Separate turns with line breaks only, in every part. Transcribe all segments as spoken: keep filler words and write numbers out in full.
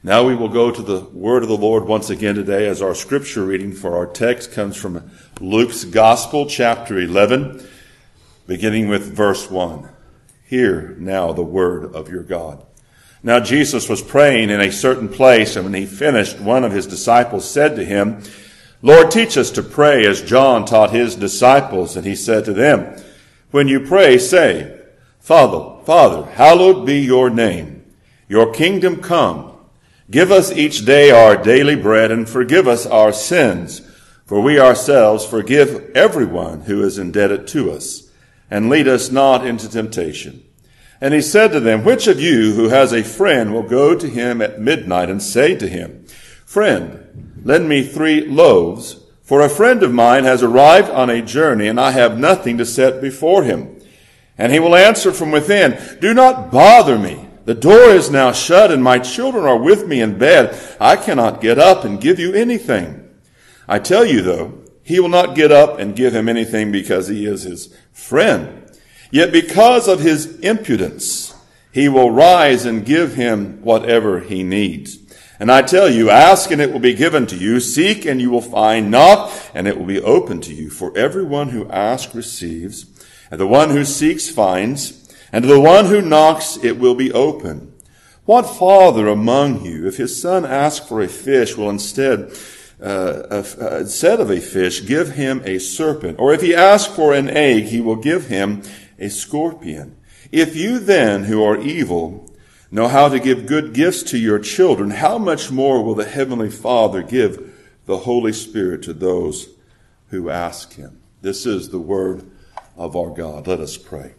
Now we will go to the word of the Lord once again today, as our scripture reading for our text comes from Luke's Gospel, chapter eleven, beginning with verse one. Hear now the word of your God. Now Jesus was praying in a certain place, and when he finished, one of his disciples said to him, Lord, teach us to pray as John taught his disciples. And he said to them, when you pray, say, Father, Father, hallowed be your name. Your kingdom come. Give us each day our daily bread, and forgive us our sins, for we ourselves forgive everyone who is indebted to us. And lead us not into temptation. And he said to them, which of you who has a friend will go to him at midnight and say to him, Friend, lend me three loaves, for a friend of mine has arrived on a journey, and I have nothing to set before him. And he will answer from within, Do not bother me. The door is now shut, and my children are with me in bed. I cannot get up and give you anything. I tell you, though, he will not get up and give him anything because he is his friend. Yet because of his impudence, he will rise and give him whatever he needs. And I tell you, ask and it will be given to you. Seek and you will find. Knock and it will be opened to you. For everyone who asks receives, and the one who seeks finds, and to the one who knocks it will be open. What father among you, if his son asks for a fish, will instead, uh, of, uh, instead of a fish, give him a serpent? Or if he asks for an egg, he will give him a scorpion. If you then, who are evil, know how to give good gifts to your children, how much more will the Heavenly Father give the Holy Spirit to those who ask him? This is the word of our God. Let us pray.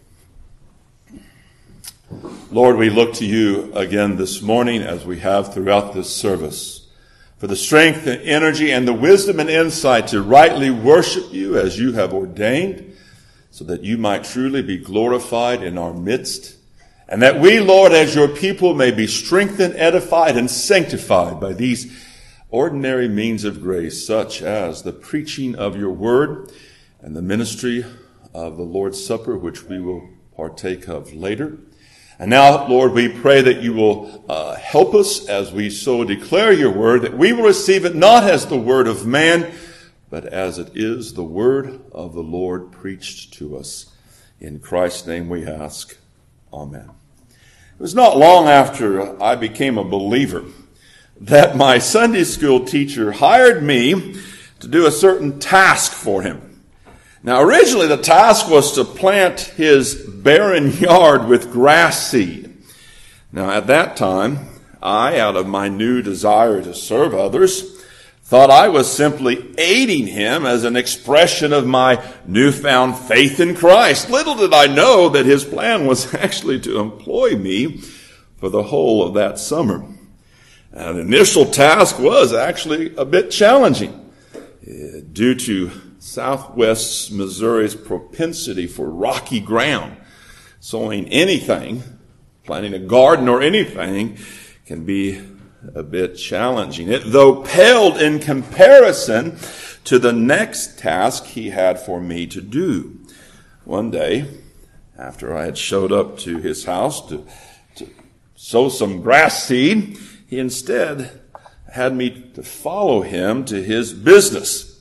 Lord, we look to you again this morning, as we have throughout this service, for the strength and energy and the wisdom and insight to rightly worship you as you have ordained, so that you might truly be glorified in our midst, and that we, Lord, as your people, may be strengthened, edified, and sanctified by these ordinary means of grace, such as the preaching of your word and the ministry of the Lord's Supper, which we will partake of later. And now, Lord, we pray that you will uh, help us as we so declare your word, that we will receive it not as the word of man, but as it is the word of the Lord preached to us. In Christ's name we ask. Amen. It was not long after I became a believer that my Sunday school teacher hired me to do a certain task for him. Now, originally the task was to plant his barren yard with grass seed. Now, at that time, I, out of my new desire to serve others, thought I was simply aiding him as an expression of my newfound faith in Christ. Little did I know that his plan was actually to employ me for the whole of that summer. And the initial task was actually a bit challenging uh, due to Southwest Missouri's propensity for rocky ground. Sowing anything, planting a garden or anything, can be a bit challenging. It, though, paled in comparison to the next task he had for me to do. One day, after I had showed up to his house to, to sow some grass seed, he instead had me to follow him to his business,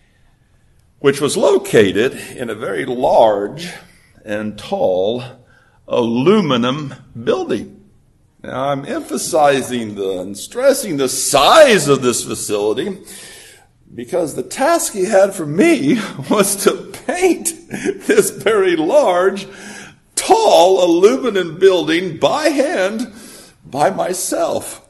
which was located in a very large and tall aluminum building. Now, I'm emphasizing the, and stressing the size of this facility because the task he had for me was to paint this very large, tall aluminum building by hand by myself.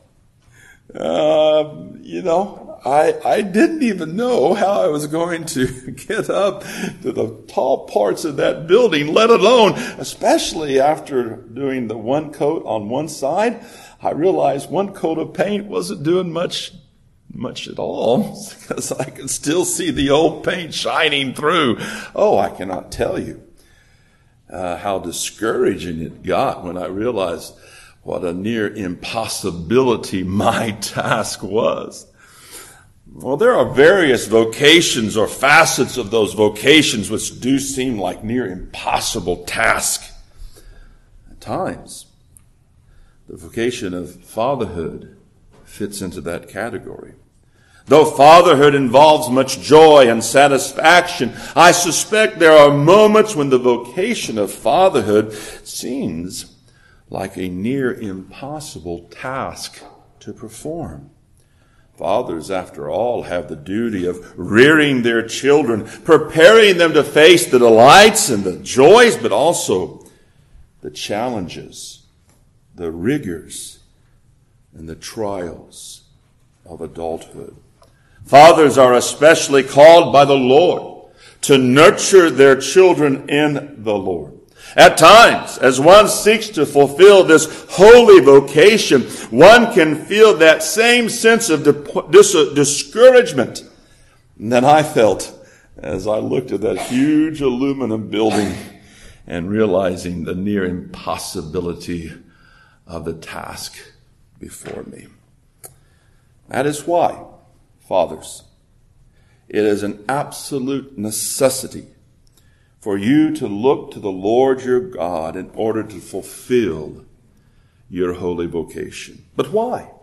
Uh, you know, I, I didn't even know how I was going to get up to the tall parts of that building, let alone, especially after doing the one coat on one side, I realized one coat of paint wasn't doing much, much at all, because I could still see the old paint shining through. Oh, I cannot tell you uh, how discouraging it got when I realized what a near impossibility my task was. Well, there are various vocations or facets of those vocations which do seem like near impossible tasks at times. The vocation of fatherhood, fits into that category. Though fatherhood involves much joy and satisfaction, I suspect there are moments when the vocation of fatherhood seems like a near impossible task to perform. Fathers, after all, have the duty of rearing their children, preparing them to face the delights and the joys, but also the challenges, the rigors, and the trials of adulthood. Fathers are especially called by the Lord to nurture their children in the Lord. At times, as one seeks to fulfill this holy vocation, one can feel that same sense of dis- discouragement that I felt as I looked at that huge aluminum building and realizing the near impossibility of the task before me. That is why, fathers, it is an absolute necessity for you to look to the Lord your God in order to fulfill your holy vocation. But why?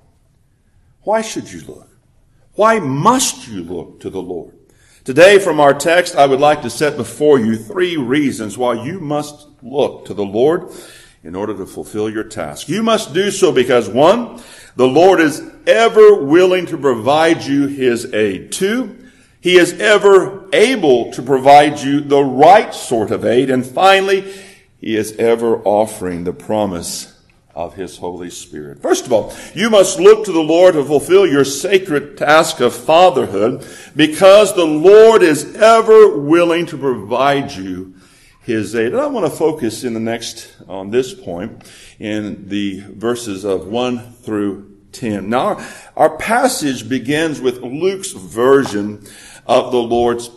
Why should you look? Why must you look to the Lord? Today, from our text, I would like to set before you three reasons why you must look to the Lord in order to fulfill your task. You must do so because, one, the Lord is ever willing to provide you his aid. Two, he is ever able to provide you the right sort of aid. And finally, he is ever offering the promise of his Holy Spirit. First of all, you must look to the Lord to fulfill your sacred task of fatherhood because the Lord is ever willing to provide you his aid. And I want to focus in the next, on this point, in the verses of one through ten. Now, our, our passage begins with Luke's version of the Lord's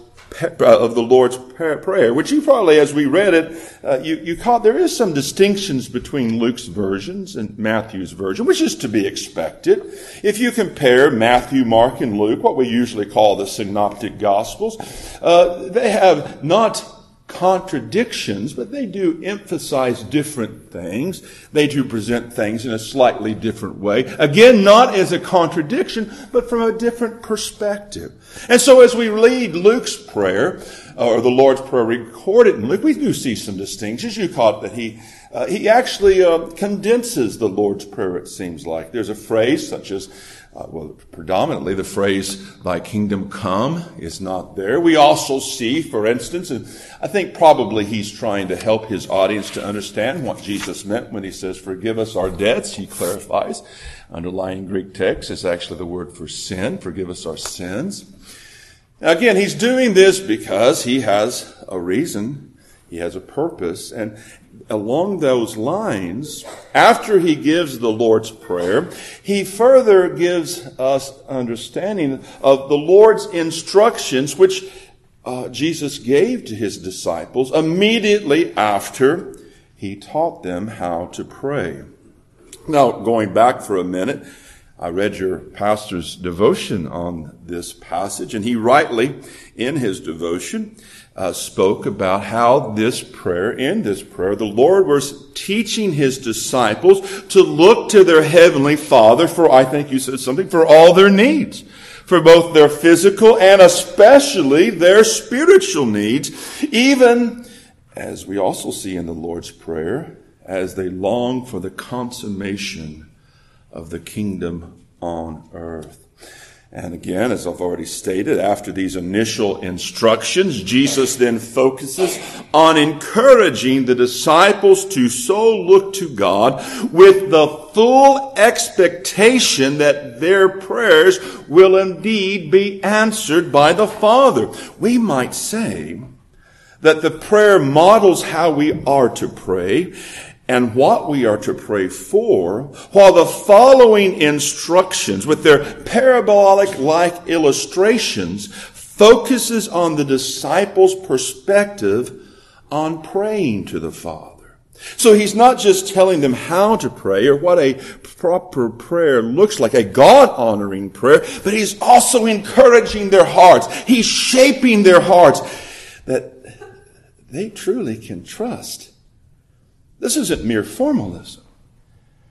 of the Lord's Prayer, which you probably, as we read it, uh, you, you caught there is some distinctions between Luke's versions and Matthew's version, which is to be expected. If you compare Matthew, Mark, and Luke, what we usually call the synoptic gospels, uh, they have not contradictions, but they do emphasize different things. They do present things in a slightly different way. Again, not as a contradiction, but from a different perspective. And so as we read Luke's prayer, or the Lord's Prayer recorded in Luke, we do see some distinctions. You caught that he uh, he actually uh, condenses the Lord's Prayer, it seems like. There's a phrase such as Uh, well, predominantly the phrase, thy kingdom come, is not there. We also see, for instance, and I think probably he's trying to help his audience to understand what Jesus meant when he says, forgive us our debts. He clarifies, underlying Greek text is actually the word for sin, forgive us our sins. Now, again, he's doing this because he has a reason, he has a purpose, and along those lines, after he gives the Lord's Prayer, he further gives us understanding of the Lord's instructions, which uh, Jesus gave to his disciples immediately after he taught them how to pray. Now, going back for a minute, I read your pastor's devotion on this passage, and he rightly, in his devotion, Uh, spoke about how this prayer, in this prayer, the Lord was teaching his disciples to look to their heavenly Father for, I think you said something, for all their needs, for both their physical and especially their spiritual needs, even, as we also see in the Lord's Prayer, as they long for the consummation of the kingdom on earth. And again, as I've already stated, after these initial instructions, Jesus then focuses on encouraging the disciples to so look to God with the full expectation that their prayers will indeed be answered by the Father. We might say that the prayer models how we are to pray and what we are to pray for, while the following instructions with their parabolic-like illustrations focuses on the disciples' perspective on praying to the Father. So he's not just telling them how to pray or what a proper prayer looks like, a God-honoring prayer, but he's also encouraging their hearts. He's shaping their hearts that they truly can trust. This isn't mere formalism.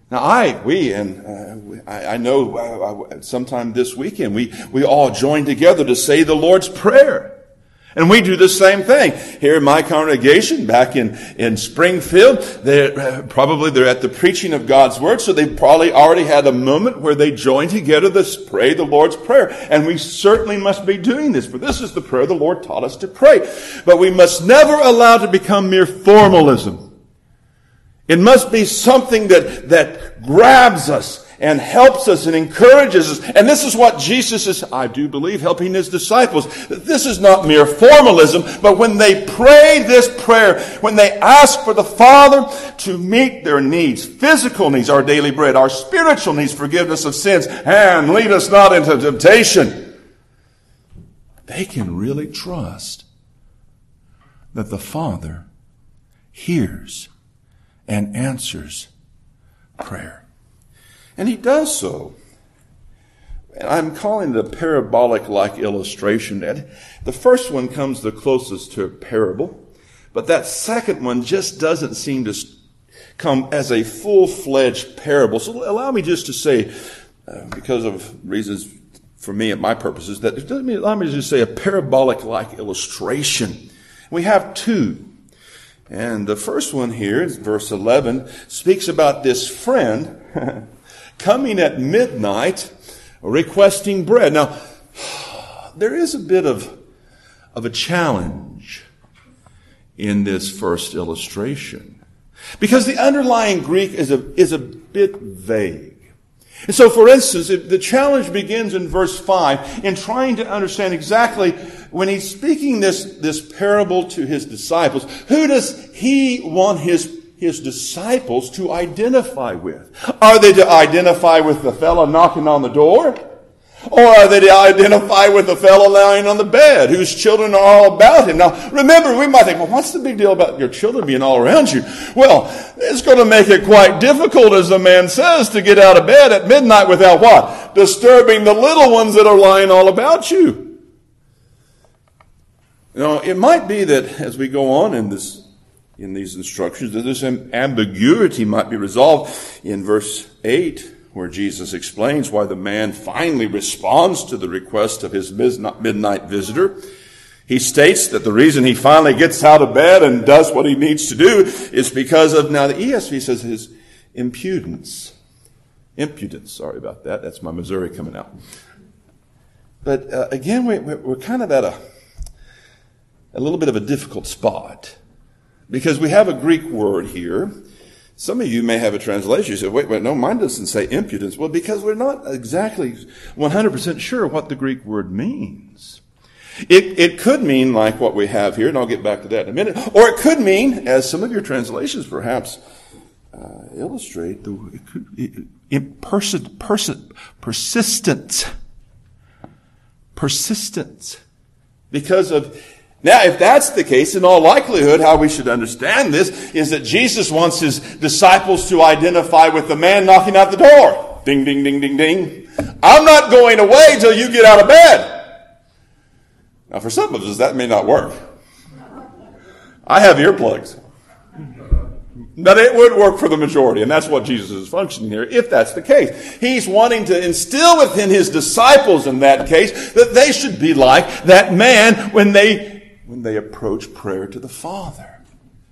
Now, I, we, and uh, I, I know uh, sometime this weekend, we, we all join together to say the Lord's Prayer. And we do the same thing. Here in my congregation, back in, in Springfield, they're, uh, probably they're at the preaching of God's Word, so they probably already had a moment where they join together to pray the Lord's Prayer. And we certainly must be doing this, for this is the prayer the Lord taught us to pray. But we must never allow it to become mere formalism. It must be something that, that grabs us and helps us and encourages us. And this is what Jesus is, I do believe, helping his disciples. This is not mere formalism, but when they pray this prayer, when they ask for the Father to meet their needs, physical needs, our daily bread, our spiritual needs, forgiveness of sins, and lead us not into temptation, they can really trust that the Father hears and answers prayer. And he does so. And I'm calling it a parabolic-like illustration. And the first one comes the closest to a parable, but that second one just doesn't seem to come as a full-fledged parable. So allow me just to say, uh, because of reasons for me and my purposes, that allow me to just say a parabolic-like illustration. We have two. And the first one here, verse eleven, speaks about this friend coming at midnight, requesting bread. Now, there is a bit of, of a challenge in this first illustration, because the underlying Greek is a, is a bit vague. And so, for instance, the challenge begins in verse five in trying to understand exactly when he's speaking this, this parable to his disciples, who does he want his his disciples to identify with? Are they to identify with the fellow knocking on the door? Or are they to identify with the fellow lying on the bed whose children are all about him? Now, remember, we might think, well, what's the big deal about your children being all around you? Well, it's going to make it quite difficult, as the man says, to get out of bed at midnight without what? Disturbing the little ones that are lying all about you. You know, it might be that as we go on in this in these instructions, that this ambiguity might be resolved in verse eight, where Jesus explains why the man finally responds to the request of his midnight visitor. He states that the reason he finally gets out of bed and does what he needs to do is because of, now the E S V says, his impudence. Impudence, sorry about that. That's my Missouri coming out. But uh, again, we, we're kind of at a, a little bit of a difficult spot, because we have a Greek word here. Some of you may have a translation. You say, wait, wait, no, mine doesn't say impudence. Well, because we're not exactly one hundred percent sure what the Greek word means. It, it could mean like what we have here, and I'll get back to that in a minute. Or it could mean, as some of your translations perhaps uh, illustrate, the, it could, it, it, persi, persi, persistence. Persistence. Because of... Now, if that's the case, in all likelihood, how we should understand this is that Jesus wants his disciples to identify with the man knocking at the door. Ding, ding, ding, ding, ding. I'm not going away till you get out of bed. Now, for some of us, that may not work. I have earplugs. But it would work for the majority, and that's what Jesus is functioning here, if that's the case. He's wanting to instill within his disciples, in that case, that they should be like that man when they when they approach prayer to the Father.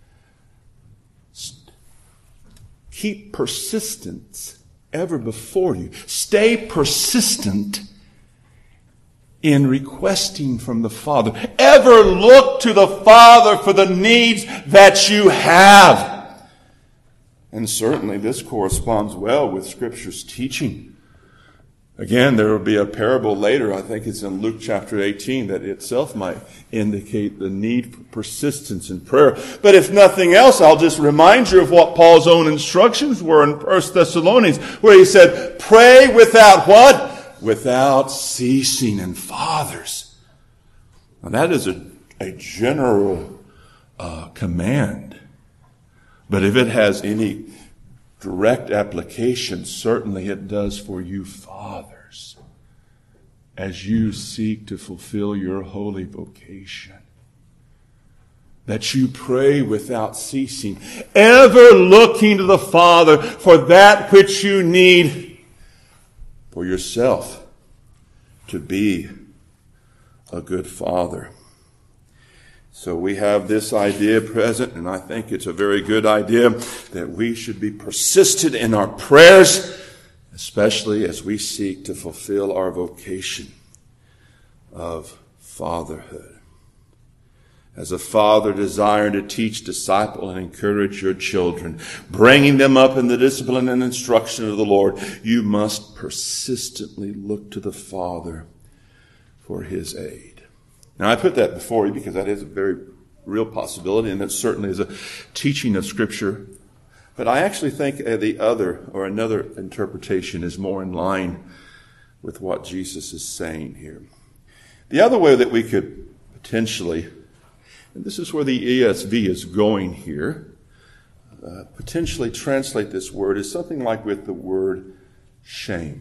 Keep persistence ever before you. Stay persistent in requesting from the Father. Ever look to the Father for the needs that you have. And certainly this corresponds well with Scripture's teaching. Again, there will be a parable later, I think it's in Luke chapter eighteen, that itself might indicate the need for persistence in prayer. But if nothing else, I'll just remind you of what Paul's own instructions were in First Thessalonians, where he said, pray without what? Without ceasing. And fathers. Now that is a, a general uh, command. But if it has any direct application, certainly it does for you fathers, as you seek to fulfill your holy vocation. that you pray without ceasing, ever looking to the Father for that which you need for yourself to be a good father. So we have this idea present, and I think it's a very good idea that we should be persistent in our prayers, especially as we seek to fulfill our vocation of fatherhood. As a father desiring to teach, disciple, and encourage your children, bringing them up in the discipline and instruction of the Lord, you must persistently look to the Father for his aid. Now, I put that before you because that is a very real possibility, and that certainly is a teaching of Scripture. But I actually think the other, or another interpretation, is more in line with what Jesus is saying here. The other way that we could potentially, and this is where the E S V is going here, uh, potentially translate this word is something like with the word shame.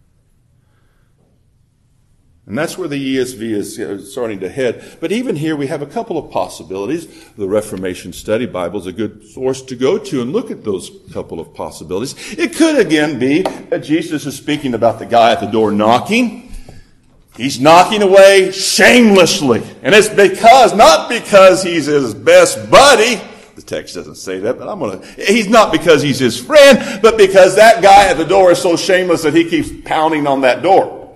And that's where the E S V is starting to head. But even here we have a couple of possibilities. The Reformation Study Bible is a good source to go to and look at those couple of possibilities. It could again be that Jesus is speaking about the guy at the door knocking. He's knocking away shamelessly. And it's because, not because he's his best buddy. The text doesn't say that, but I'm going to, he's not because he's his friend, but because that guy at the door is so shameless that he keeps pounding on that door.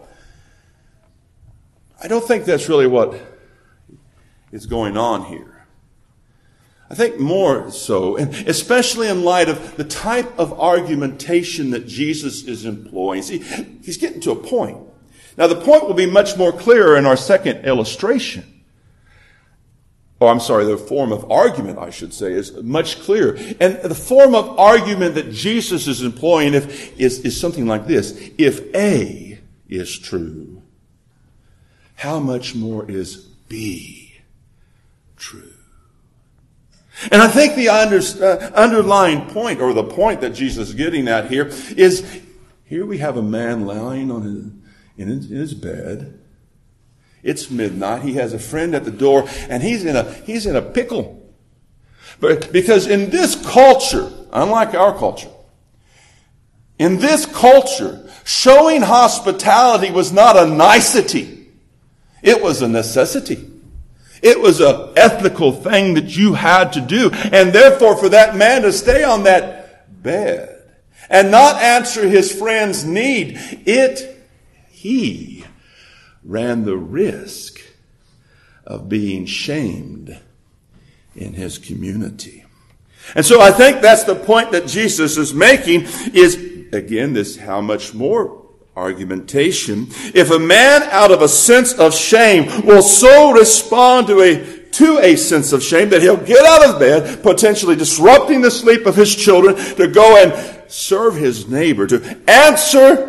I don't think that's really what is going on here. I think more so, and especially in light of the type of argumentation that Jesus is employing. See, he's getting to a point. Now, the point will be much more clear in our second illustration. Oh, I'm sorry, the form of argument, I should say, is much clearer. And the form of argument that Jesus is employing if, is, is something like this. If A is true, how much more is B true? And I think the under, uh, underlying point, or the point that Jesus is getting at here, is here we have a man lying on his In his, in his bed. It's midnight. He has a friend at the door, and he's in a he's in a pickle. But because in this culture, unlike our culture, in this culture, showing hospitality was not a nicety. It was a necessity. It was an ethical thing that you had to do. And therefore, for that man to stay on that bed and not answer his friend's need, it he ran the risk of being shamed in his community. And so I think that's the point that Jesus is making is, again, this how much more argumentation. If a man out of a sense of shame will so respond to a to a sense of shame that he'll get out of bed, potentially disrupting the sleep of his children, to go and serve his neighbor, to answer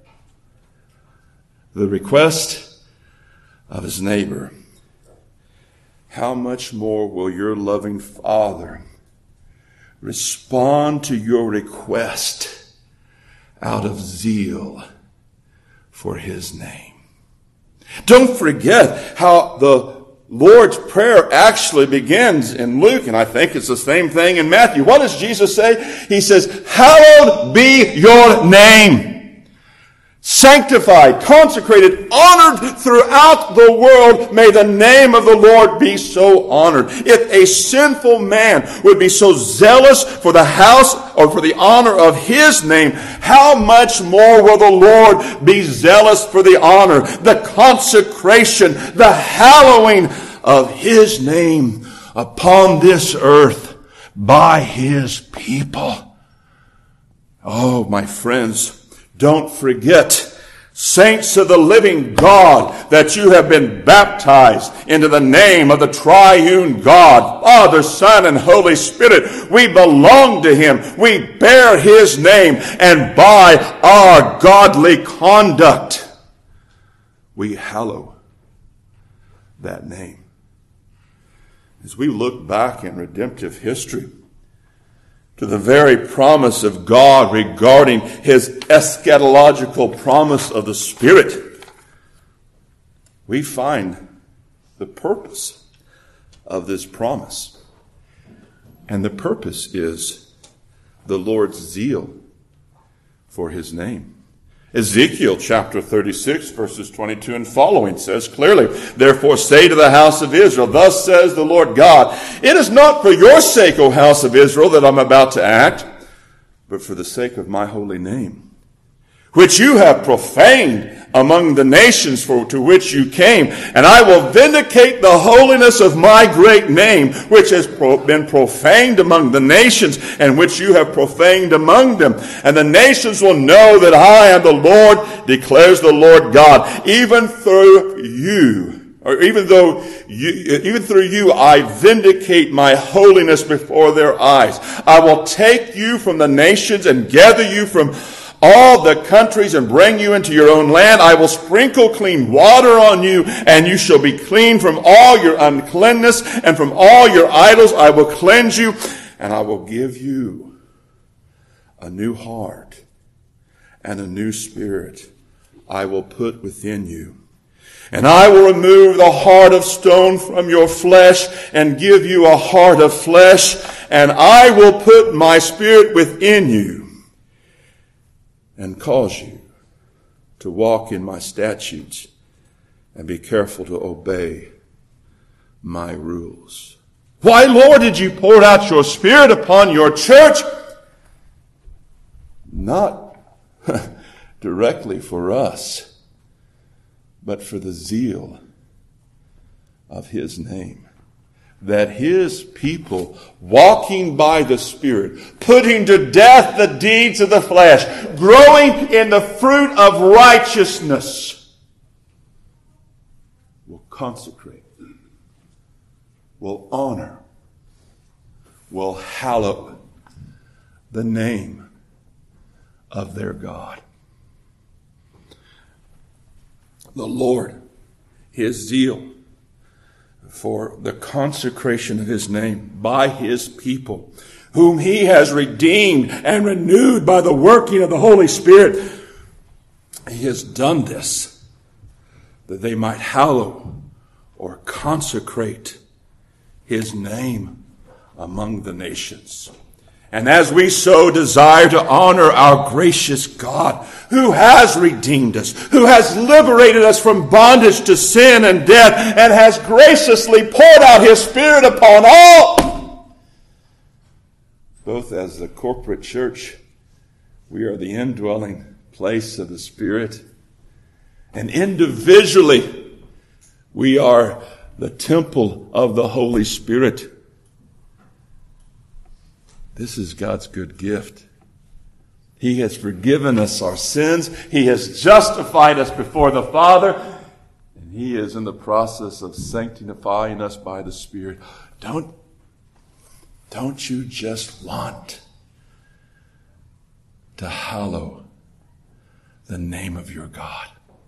the request of his neighbor, how much more will your loving Father respond to your request out of zeal for his name? Don't forget how the Lord's Prayer actually begins in Luke, and I think it's the same thing in Matthew. What does Jesus say? He says, "Hallowed be your name." Sanctified, consecrated, honored throughout the world. May the name of the Lord be so honored. If a sinful man would be so zealous for the house or for the honor of his name, how much more will the Lord be zealous for the honor, the consecration, the hallowing of his name upon this earth by his people? Oh, my friends, don't forget, saints of the living God, that you have been baptized into the name of the triune God, Father, Son, and Holy Spirit. We belong to him. We bear his name. And by our godly conduct, we hallow that name. As we look back in redemptive history, to the very promise of God regarding his eschatological promise of the Spirit, we find the purpose of this promise. And the purpose is the Lord's zeal for his name. Ezekiel chapter thirty-six, verses twenty-two and following says clearly, "Therefore say to the house of Israel, thus says the Lord God, it is not for your sake, O house of Israel, that I'm about to act, but for the sake of my holy name, which you have profaned among the nations for to which you came. And I will vindicate the holiness of my great name, which has pro- been profaned among the nations, and which you have profaned among them. And the nations will know that I am the Lord, declares the Lord God, even through you." Or even though you, even through you, I vindicate my holiness before their eyes. "I will take you from the nations and gather you from all the countries and bring you into your own land. I will sprinkle clean water on you, and you shall be clean from all your uncleanness, and from all your idols I will cleanse you, and I will give you a new heart and a new spirit I will put within you. And I will remove the heart of stone from your flesh and give you a heart of flesh, and I will put my spirit within you and cause you to walk in my statutes and be careful to obey my rules." Why, Lord, did you pour out your Spirit upon your church? Not directly for us, but for the zeal of his name. That his people, walking by the Spirit, putting to death the deeds of the flesh, growing in the fruit of righteousness, will consecrate, will honor, will hallow the name of their God. The Lord, his zeal for the consecration of his name by his people, whom he has redeemed and renewed by the working of the Holy Spirit. He has done this that they might hallow or consecrate his name among the nations. And as we so desire to honor our gracious God, who has redeemed us, who has liberated us from bondage to sin and death, and has graciously poured out his Spirit upon all, both as the corporate church, we are the indwelling place of the Spirit, and individually, we are the temple of the Holy Spirit. This is God's good gift. He has forgiven us our sins. He has justified us before the Father. And he is in the process of sanctifying us by the Spirit. Don't, don't you just want to hallow the name of your God?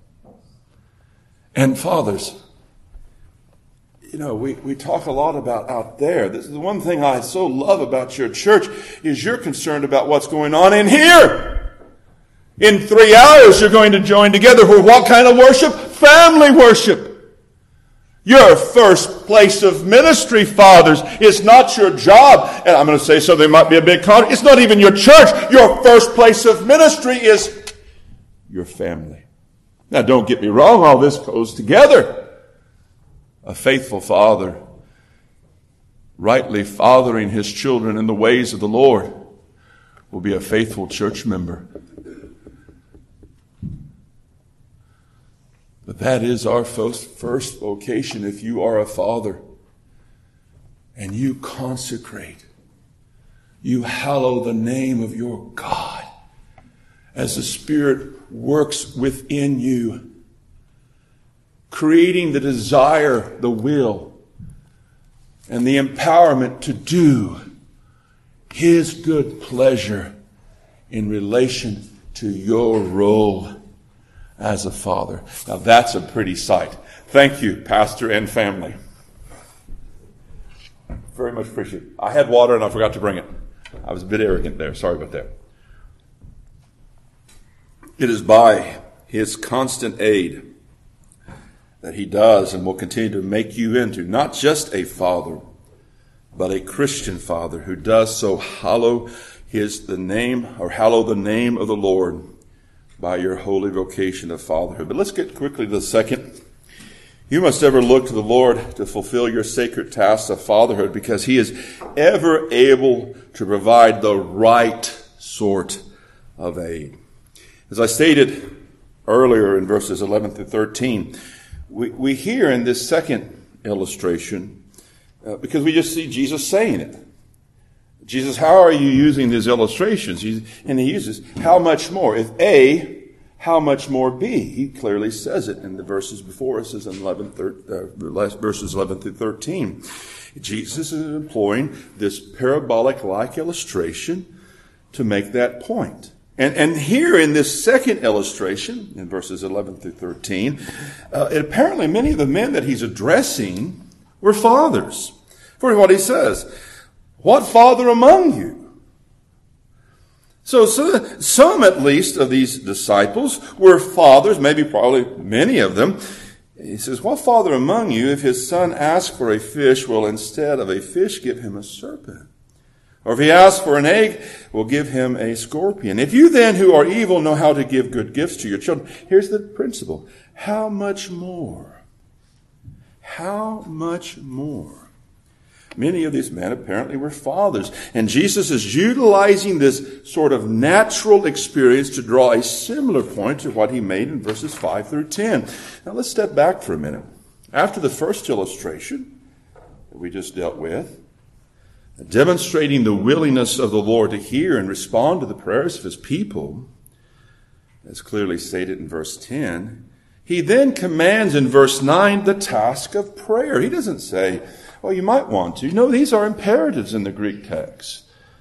And fathers, you know, we, we talk a lot about out there. This is the one thing I so love about your church is you're concerned about what's going on in here. In three hours, you're going to join together for what kind of worship? Family worship. Your first place of ministry, fathers, is not your job. And I'm going to say something that might be a big con. It's not even your church. Your first place of ministry is your family. Now, don't get me wrong. All this goes together. A faithful father, rightly fathering his children in the ways of the Lord, will be a faithful church member. But that is our first vocation. If you are a father and you consecrate, you hallow the name of your God as the Spirit works within you, creating the desire, the will, and the empowerment to do his good pleasure in relation to your role as a father. Now that's a pretty sight. Thank you, pastor and family. Very much appreciate it. I had water and I forgot to bring it. I was a bit arrogant there. Sorry about that. It is by his constant aid that he does and will continue to make you into, not just a father, but a Christian father who does so hallow his the name or hallow the name of the Lord by your holy vocation of fatherhood. But let's get quickly to the second. You must ever look to the Lord to fulfill your sacred task of fatherhood, because he is ever able to provide the right sort of aid. As I stated earlier in verses eleven through thirteen, we, we hear in this second illustration, uh, because we just see Jesus saying it. Jesus, how are you using these illustrations? He's, and he uses, how much more? If A, how much more B? He clearly says it in the verses before us, as in eleven, uh, verses eleven through thirteen. Jesus is employing this parabolic-like illustration to make that point. And, and here in this second illustration, in verses eleven through thirteen, uh, apparently many of the men that he's addressing were fathers. For what he says, what father among you? So, so some at least of these disciples were fathers, maybe probably many of them. He says, what father among you, if his son asks for a fish, will instead of a fish give him a serpent? Or if he asks for an egg, will give him a scorpion? If you then who are evil know how to give good gifts to your children, here's the principle. How much more? How much more? Many of these men apparently were fathers. And Jesus is utilizing this sort of natural experience to draw a similar point to what he made in verses five through ten. Now let's step back for a minute. After the first illustration that we just dealt with, demonstrating the willingness of the Lord to hear and respond to the prayers of his people, as clearly stated in verse ten, he then commands in verse nine the task of prayer. He doesn't say, well, you might want to. No, these are imperatives in the Greek text.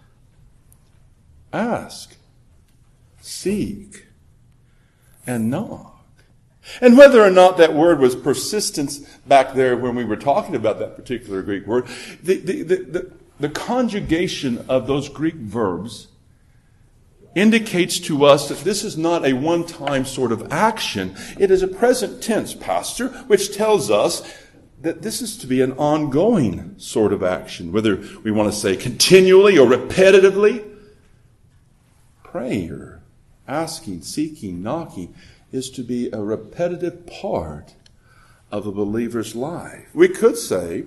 Ask, seek, and knock. And whether or not that word was persistence back there when we were talking about that particular Greek word, the, the, the, the, the conjugation of those Greek verbs indicates to us that this is not a one-time sort of action. It is a present tense, Pastor, which tells us that this is to be an ongoing sort of action, whether we want to say continually or repetitively. Prayer, asking, seeking, knocking is to be a repetitive part of a believer's life. We could say,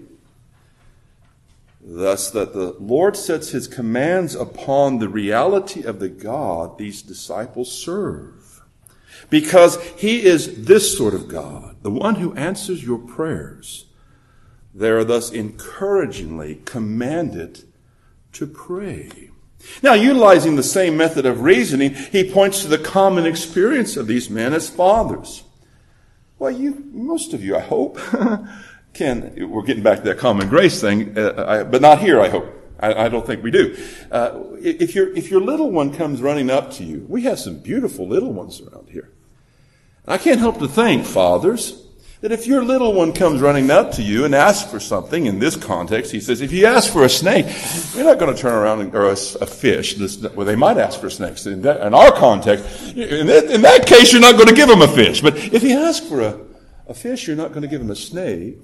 thus, that the Lord sets his commands upon the reality of the God these disciples serve, because he is this sort of God, the one who answers your prayers. They are thus encouragingly commanded to pray. Now, utilizing the same method of reasoning, he points to the common experience of these men as fathers. Well, you, most of you, I hope, can, we're getting back to that common grace thing, uh, I, but not here, I hope. I, I don't think we do. Uh, if your, if your little one comes running up to you, we have some beautiful little ones around here. I can't help to think, fathers, that if your little one comes running up to you and asks for something, in this context, he says, if you ask for a snake, you're not going to turn around and, or a, a fish. This, well, they might ask for snakes. In, that, in our context, in that, in that case, you're not going to give them a fish. But if you ask for a, a fish, you're not going to give them a snake.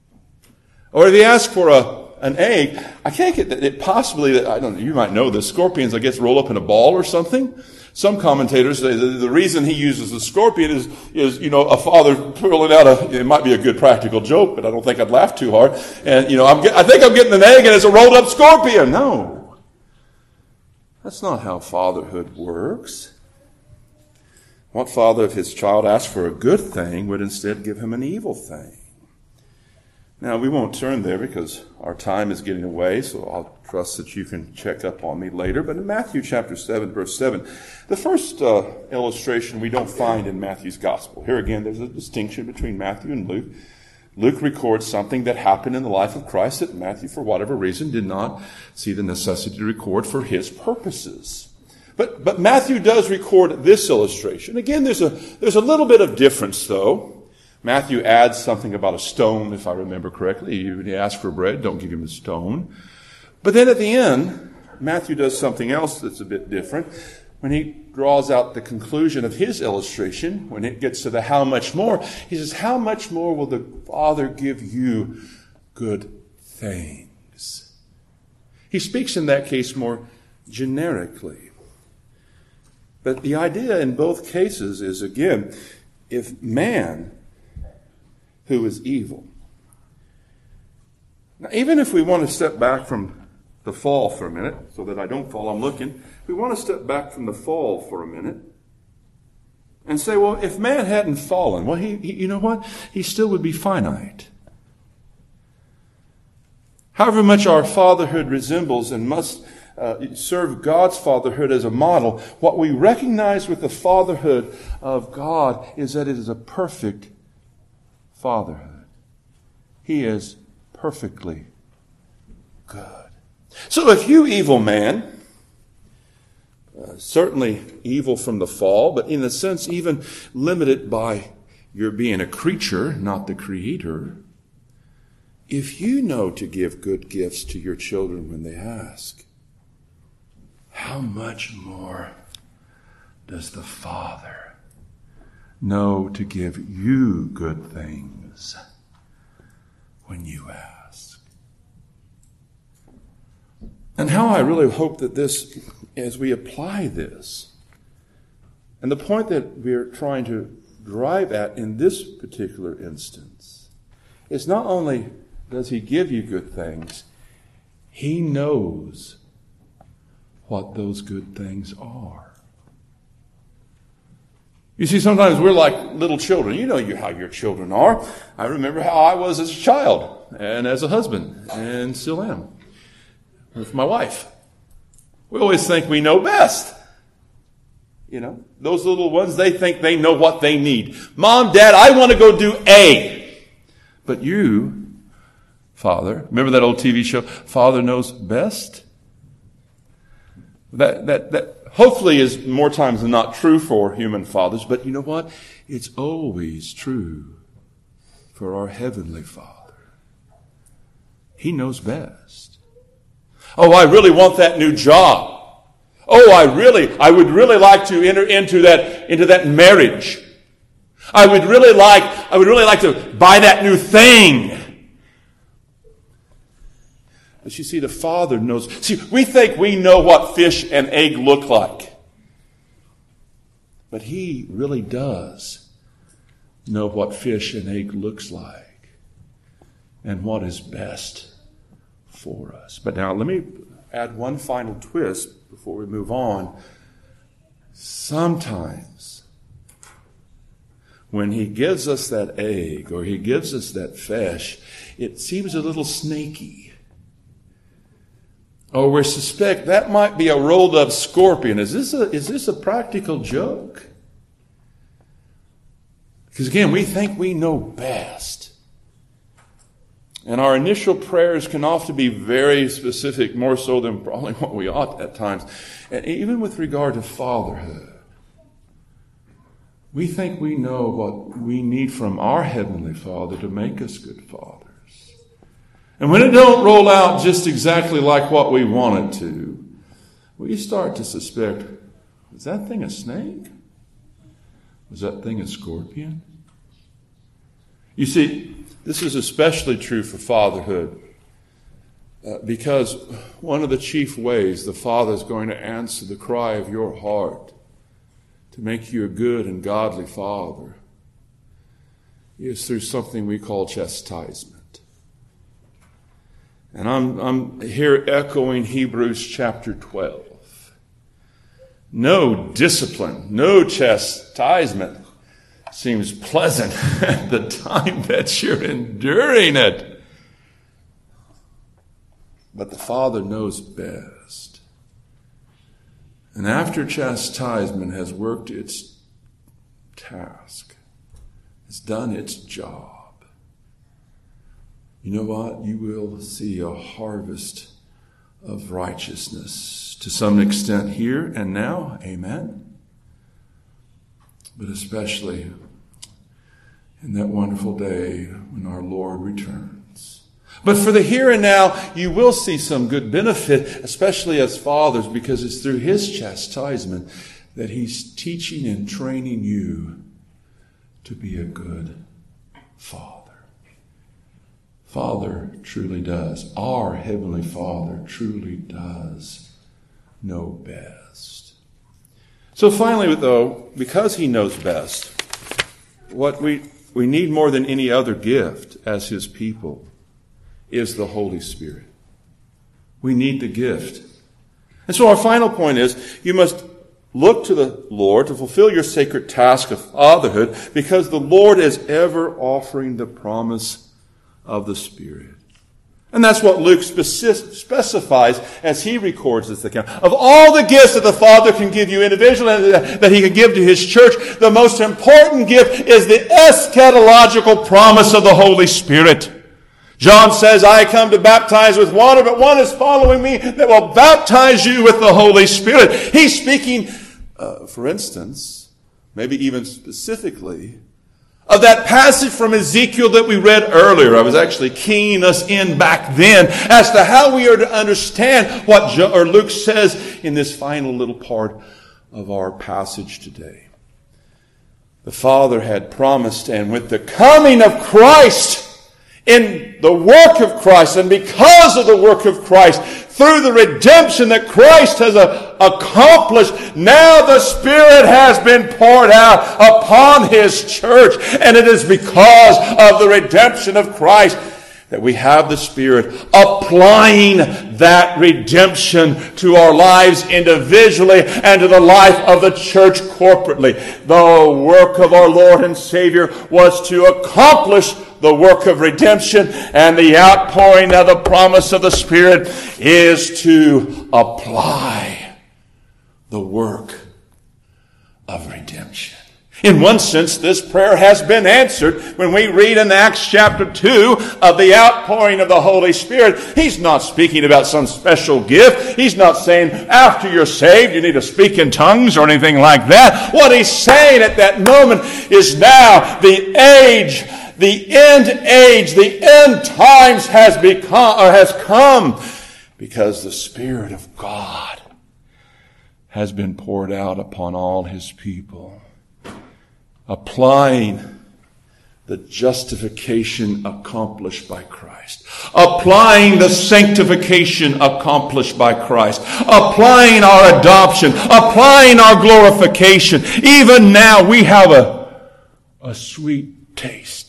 Or if you ask for a, an egg, I can't get it possibly, I don't know, you might know this, scorpions, I guess, roll up in a ball or something. Some commentators say that the reason he uses the scorpion is, is, you know, a father pulling out a, it might be a good practical joke, but I don't think I'd laugh too hard. And, you know, I'm, I think I'm getting an egg and it's a rolled up scorpion. No. That's not how fatherhood works. What father, if his child asked for a good thing, would instead give him an evil thing? Now, we won't turn there because our time is getting away, so I'll trust that you can check up on me later. But in Matthew chapter seven, verse seven, the first uh, illustration we don't find in Matthew's gospel. Here again, there's a distinction between Matthew and Luke. Luke records something that happened in the life of Christ that Matthew, for whatever reason, did not see the necessity to record for his purposes. But, but Matthew does record this illustration. Again, there's a, there's a little bit of difference, though. Matthew adds something about a stone, if I remember correctly. When he asks for bread, don't give him a stone. But then at the end, Matthew does something else that's a bit different. when he draws out the conclusion of his illustration, when it gets to the how much more, he says, how much more will the Father give you good things? He speaks in that case more generically. But the idea in both cases is, again, if man, who is evil. Now, even if we want to step back from the fall for a minute, so that I don't fall, I'm looking. We want to step back from the fall for a minute and say, well, if man hadn't fallen, well, he, he you know what? He still would be finite. However much our fatherhood resembles and must uh, serve God's fatherhood as a model, what we recognize with the fatherhood of God is that it is a perfect fatherhood. He is perfectly good. So if you, evil man, uh, certainly evil from the fall, but in a sense even limited by your being a creature, not the creator, if you know to give good gifts to your children when they ask, how much more does the Father know to give you good things when you ask? And how I really hope that this, as we apply this, and the point that we're trying to drive at in this particular instance, is not only does he give you good things, he knows what those good things are. You see, sometimes we're like little children. You know you, how your children are. I remember how I was as a child and as a husband, and still am with my wife. We always think we know best. You know, those little ones, they think they know what they need. Mom, Dad, I want to go do A. But you, Father, remember that old T V show, Father Knows Best? That, that, that hopefully is more times than not true for human fathers, but you know what? It's always true for our Heavenly Father. He knows best. Oh, I really want that new job. Oh, I really, I would really like to enter into that, into that marriage. I would really like, I would really like to buy that new thing. But you see, the Father knows. See, we think we know what fish and egg look like. But He really does know what fish and egg looks like and what is best for us. But now let me add one final twist before we move on. Sometimes when He gives us that egg or He gives us that fish, it seems a little snaky. Or we suspect that might be a rolled up scorpion. Is this a, is this a practical joke? Because again, we think we know best. And our initial prayers can often be very specific, more so than probably what we ought at times. And even with regard to fatherhood, we think we know what we need from our Heavenly Father to make us good fathers. And when it don't roll out just exactly like what we want it to, we start to suspect, was that thing a snake? Was that thing a scorpion? You see, this is especially true for fatherhood uh, because one of the chief ways the Father is going to answer the cry of your heart to make you a good and godly father is through something we call chastisement. And I'm, I'm here echoing Hebrews chapter twelve. No discipline, no chastisement seems pleasant at the time that you're enduring it. But the Father knows best. And after chastisement has worked its task, it's done its job, you know what? You will see a harvest of righteousness to some extent here and now. Amen. But especially in that wonderful day when our Lord returns. But for the here and now, you will see some good benefit, especially as fathers, because it's through His chastisement that He's teaching and training you to be a good father. Father truly does. Our Heavenly Father truly does know best. So finally, though, because He knows best, what we, we need more than any other gift as His people is the Holy Spirit. We need the gift. And so our final point is, you must look to the Lord to fulfill your sacred task of fatherhood, because the Lord is ever offering the promise of the Spirit. And that's what Luke speci- specifies as he records this account. Of all the gifts that the Father can give you individually and that He can give to His church, the most important gift is the eschatological promise of the Holy Spirit. John says, I come to baptize with water, but one is following me that will baptize you with the Holy Spirit. He's speaking, uh, for instance, maybe even specifically, of that passage from Ezekiel that we read earlier. I was actually keying us in back then as to how we are to understand what Jo- or Luke says in this final little part of our passage today. The Father had promised, and with the coming of Christ, in the work of Christ, and because of the work of Christ, through the redemption that Christ has uh, accomplished, now the Spirit has been poured out upon His church. And it is because of the redemption of Christ that we have the Spirit applying that redemption to our lives individually and to the life of the church corporately. The work of our Lord and Savior was to accomplish the work of redemption, and the outpouring of the promise of the Spirit is to apply the work of redemption. In one sense, this prayer has been answered when we read in Acts chapter two of the outpouring of the Holy Spirit. He's not speaking about some special gift. He's not saying after you're saved you need to speak in tongues or anything like that. What he's saying at that moment is now the age The end age, the end times has become or has come, because the Spirit of God has been poured out upon all His people, applying the justification accomplished by Christ, applying the sanctification accomplished by Christ, applying our adoption, applying our glorification. Even now we have a, a sweet taste.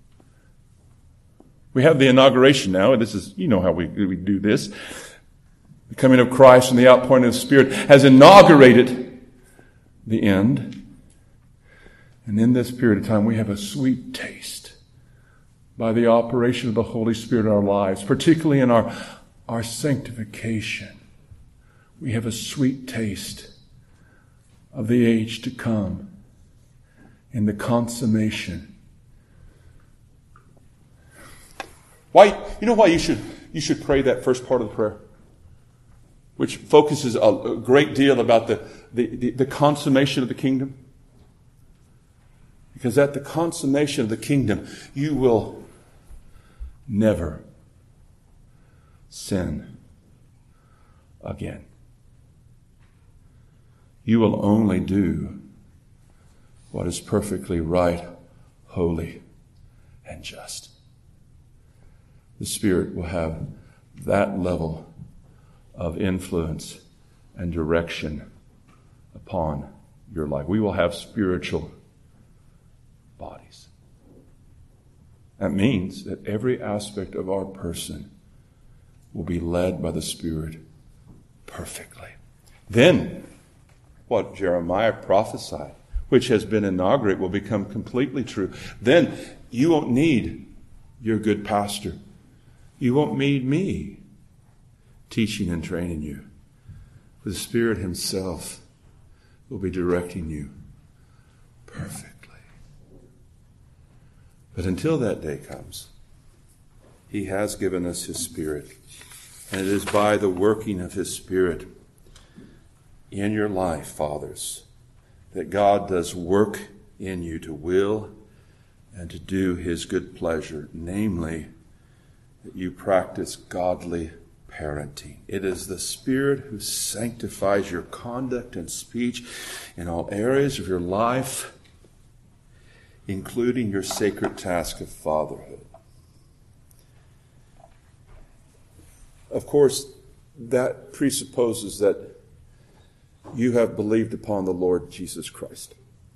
We have the inauguration now, and this is, you know how we, we do this. The coming of Christ and the outpouring of the Spirit has inaugurated the end. And in this period of time, we have a sweet taste by the operation of the Holy Spirit in our lives, particularly in our, our sanctification. We have a sweet taste of the age to come in the consummation. Why, you know why you should you should pray that first part of the prayer, which focuses a, a great deal about the, the, the, the consummation of the kingdom? Because at the consummation of the kingdom, you will never sin again. You will only do what is perfectly right, holy, and just. The Spirit will have that level of influence and direction upon your life. We will have spiritual bodies. That means that every aspect of our person will be led by the Spirit perfectly. Then, what Jeremiah prophesied, which has been inaugurated, will become completely true. Then you won't need your good pastor. You won't need me teaching and training you. For the Spirit Himself will be directing you perfectly. But until that day comes, He has given us His Spirit. And it is by the working of His Spirit in your life, fathers, that God does work in you to will and to do His good pleasure, namely, that you practice godly parenting. It is the Spirit who sanctifies your conduct and speech in all areas of your life, including your sacred task of fatherhood. Of course, that presupposes that you have believed upon the Lord Jesus Christ.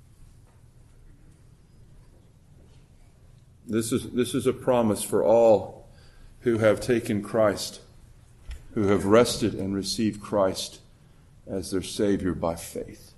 This is, this is a promise for all who have taken Christ, who have rested and received Christ as their Savior by faith.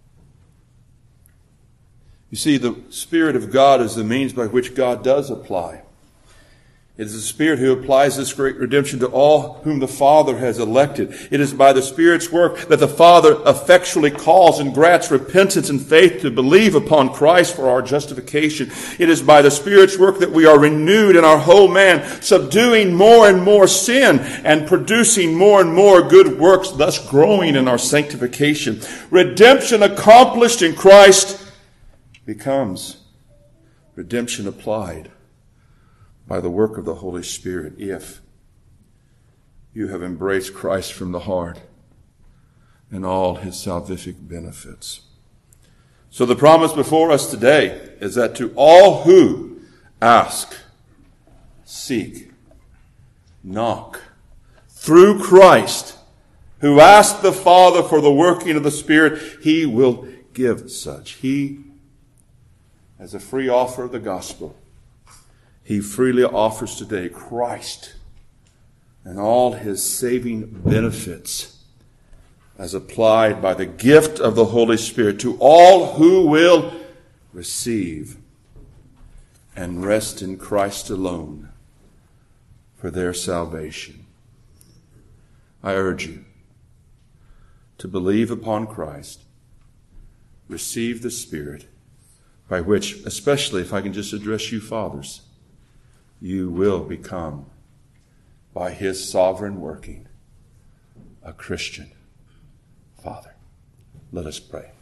You see, the Spirit of God is the means by which God does apply. It is the Spirit who applies this great redemption to all whom the Father has elected. It is by the Spirit's work that the Father effectually calls and grants repentance and faith to believe upon Christ for our justification. It is by the Spirit's work that we are renewed in our whole man, subduing more and more sin and producing more and more good works, thus growing in our sanctification. Redemption accomplished in Christ becomes redemption applied by the work of the Holy Spirit, if you have embraced Christ from the heart and all his salvific benefits. So the promise before us today is that to all who ask, seek, knock, through Christ, who ask the Father for the working of the Spirit, he will give such. He, as a free offer of the gospel, he freely offers today Christ and all his saving benefits as applied by the gift of the Holy Spirit to all who will receive and rest in Christ alone for their salvation. I urge you to believe upon Christ, receive the Spirit, by which, especially if I can just address you fathers, you will become, by his sovereign working, a Christian father. Let us pray.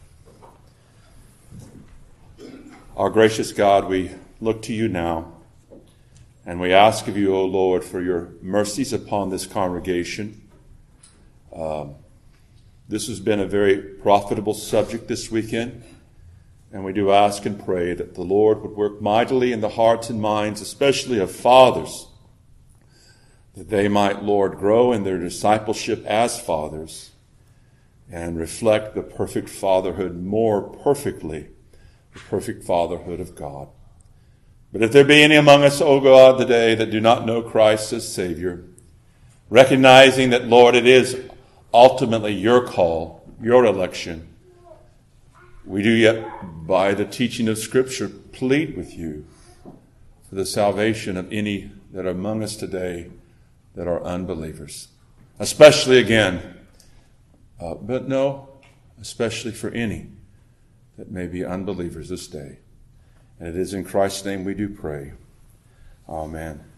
Our gracious God, we look to you now, and we ask of you, O Lord, for your mercies upon this congregation. Um, this has been a very profitable subject this weekend. And we do ask and pray that the Lord would work mightily in the hearts and minds, especially of fathers, that they might, Lord, grow in their discipleship as fathers and reflect the perfect fatherhood more perfectly, the perfect fatherhood of God. But if there be any among us, O God, today that do not know Christ as Savior, recognizing that, Lord, it is ultimately your call, your election, we do yet, by the teaching of Scripture, plead with you for the salvation of any that are among us today that are unbelievers. Especially again, uh, but no, especially for any that may be unbelievers this day. And it is in Christ's name we do pray. Amen.